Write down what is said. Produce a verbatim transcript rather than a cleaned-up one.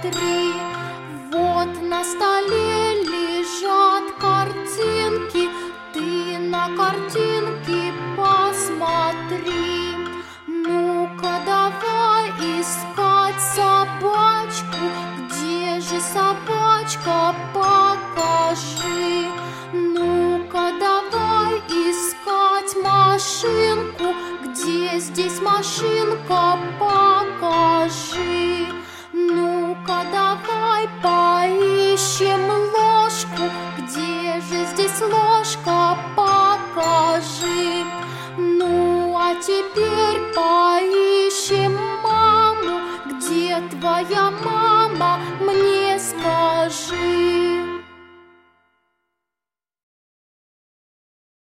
посмотри. Вот на столе лежат картинки, ты на картинки посмотри. Ну-ка давай искать собачку, где же собачка, покажи. Ну-ка давай искать машинку, где здесь машинка, покажи. Ну-ка давай поищем ложку, где же здесь ложка, покажи. Ну а теперь поищем маму, где твоя мама,